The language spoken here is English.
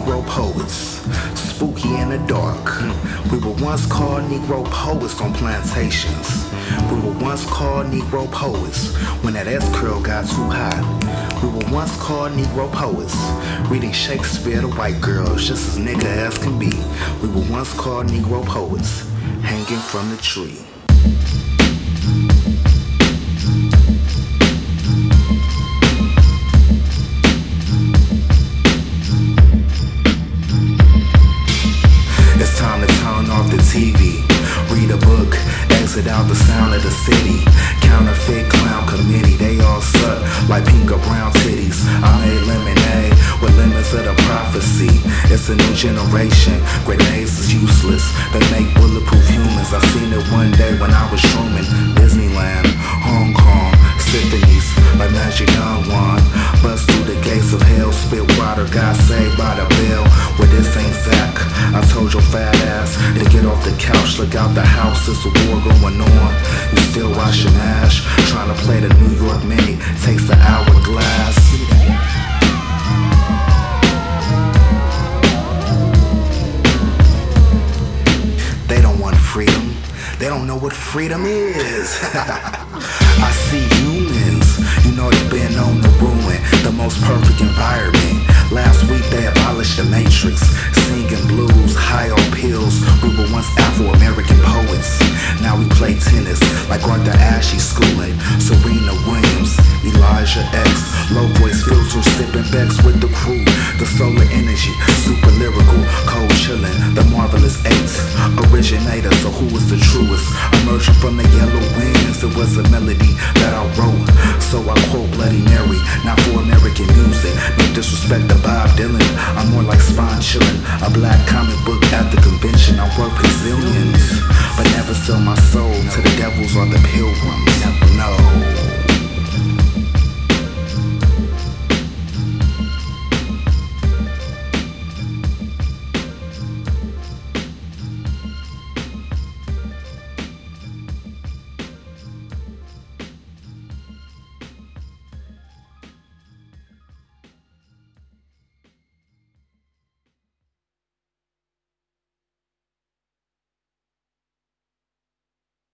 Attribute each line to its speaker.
Speaker 1: Negro poets, spooky in the dark. We were once called Negro poets on plantations. We were once called Negro poets when that S-curl got too high. We were once called Negro poets, reading Shakespeare to white girls just as nigga as can be. We were once called Negro poets, hanging from the tree. It's time to turn off the TV, read a book, exit out the sound of the city. Counterfeit clown committee, they all suck like pink or brown titties. I made lemonade with lemons of the prophecy. It's a new generation, grenades is useless. They make bulletproof humans. I seen it one day when I was Truman. Disneyland, Hong Kong, symphonies like Magic Young Wand. Bust through the gates of hell, spit water, got saved by the bell. Well, this ain't Zach, I told your fat ass to get off the couch, look out the house, there's a war going on. You still washing ash, trying to play the New York Mini, takes the hourglass. They don't want freedom, they don't know what freedom is. I see humans, you know they've been on the ruin, the most perfect environment. Last week they abolished the Matrix, singing blues, high on pills. We were once Afro-American poets, now we play tennis like Arthur Ashe schooling. Serena Williams, Elijah X, low voice filter, sipping Becks with the crew. The solar energy, super lyrical, cold chillin', the marvelous eight originator. So who was the truest? Emerging from the yellow winds, it was a melody that I wrote. So I quote Bloody Mary, not for American music. No disrespect to Bob Dylan, I'm more like Spawn chillin'. A black comic book at the convention. I work gazillions, but never sell my soul to the devils or the pilgrims. No.